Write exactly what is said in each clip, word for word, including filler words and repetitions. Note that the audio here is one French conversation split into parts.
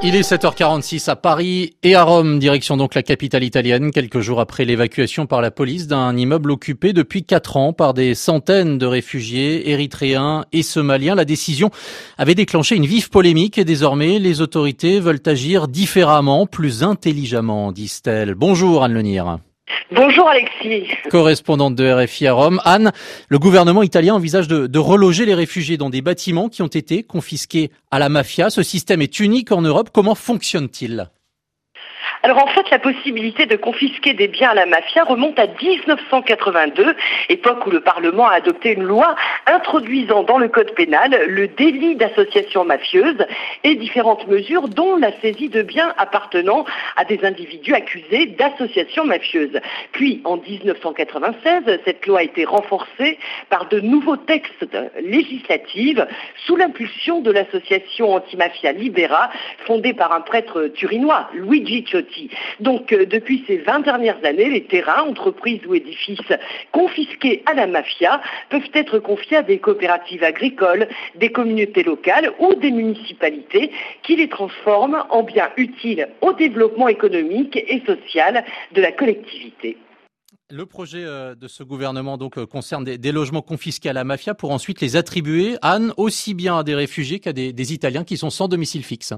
Il est sept heures quarante-six à Paris et à Rome, direction donc la capitale italienne, quelques jours après l'évacuation par la police d'un immeuble occupé depuis quatre ans par des centaines de réfugiés érythréens et somaliens. La décision avait déclenché une vive polémique et désormais les autorités veulent agir différemment, plus intelligemment, disent-elles. Bonjour Anne Lenir. Bonjour Alexis. Correspondante de R F I à Rome. Anne, le gouvernement italien envisage de, de reloger les réfugiés dans des bâtiments qui ont été confisqués à la mafia. Ce système est unique en Europe. Comment fonctionne-t-il ? Alors en fait, la possibilité de confisquer des biens à la mafia remonte à dix-neuf cent quatre-vingt-deux, époque où le Parlement a adopté une loi introduisant dans le code pénal le délit d'association mafieuse et différentes mesures dont la saisie de biens appartenant à des individus accusés d'association mafieuse. Puis en dix-neuf cent quatre-vingt-seize, cette loi a été renforcée par de nouveaux textes législatifs sous l'impulsion de l'association antimafia Libera, fondée par un prêtre turinois, Luigi Ciotti. Donc, euh, depuis ces vingt dernières années, les terrains, entreprises ou édifices confisqués à la mafia peuvent être confiés à des coopératives agricoles, des communautés locales ou des municipalités qui les transforment en biens utiles au développement économique et social de la collectivité. Le projet de ce gouvernement donc concerne des, des logements confisqués à la mafia pour ensuite les attribuer, Anne, aussi bien à des réfugiés qu'à des, des Italiens qui sont sans domicile fixe.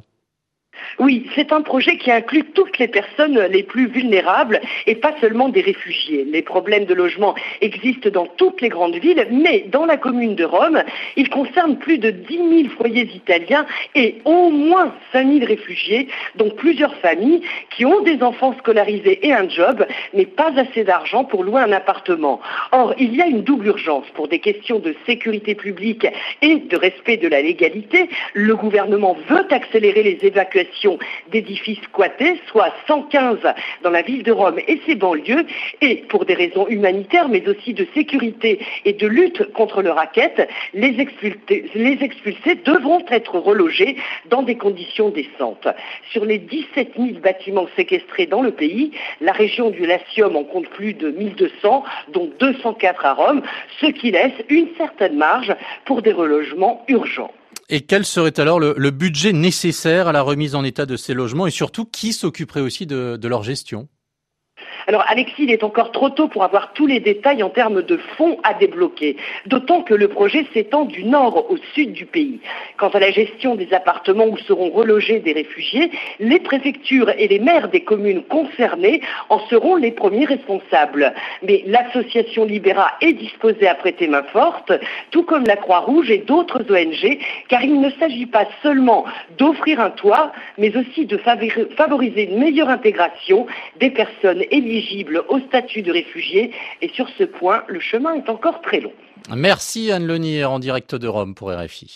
Oui, c'est un projet qui inclut toutes les personnes les plus vulnérables et pas seulement des réfugiés. Les problèmes de logement existent dans toutes les grandes villes, mais dans la commune de Rome, ils concernent plus de dix mille foyers italiens et au moins cinq mille réfugiés, donc plusieurs familles qui ont des enfants scolarisés et un job, mais pas assez d'argent pour louer un appartement. Or, il y a une double urgence pour des questions de sécurité publique et de respect de la légalité. Le gouvernement veut accélérer les évacuations d'édifices squattés, soit cent quinze dans la ville de Rome et ses banlieues, et pour des raisons humanitaires, mais aussi de sécurité et de lutte contre le racket, les expulsés, les expulsés devront être relogés dans des conditions décentes. Sur les dix-sept mille bâtiments séquestrés dans le pays, la région du Latium en compte plus de mille deux cents, dont deux cent quatre à Rome, ce qui laisse une certaine marge pour des relogements urgents. Et quel serait alors le, le budget nécessaire à la remise en état de ces logements et surtout qui s'occuperait aussi de, de leur gestion ? Alors Alexis, il est encore trop tôt pour avoir tous les détails en termes de fonds à débloquer, d'autant que le projet s'étend du nord au sud du pays. Quant à la gestion des appartements où seront relogés des réfugiés, les préfectures et les maires des communes concernées en seront les premiers responsables. Mais l'association Libera est disposée à prêter main forte, tout comme la Croix-Rouge et d'autres O N G, car il ne s'agit pas seulement d'offrir un toit, mais aussi de favoriser une meilleure intégration des personnes éligibles au statut de réfugié, et sur ce point, le chemin est encore très long. Merci Anne Lenir en direct de Rome pour R F I.